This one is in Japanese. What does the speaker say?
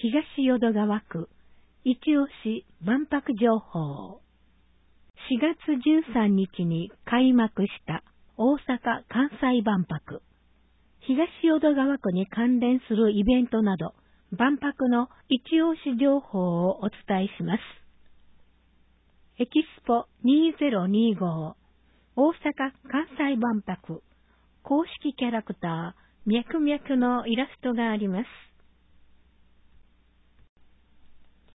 東淀川区一押し万博情報。4月13日に開幕した大阪・関西万博。東淀川区に関連するイベントなど、万博の一押し情報をお伝えします。エキスポ2025大阪・関西万博公式キャラクターミャクミャクのイラストがあります。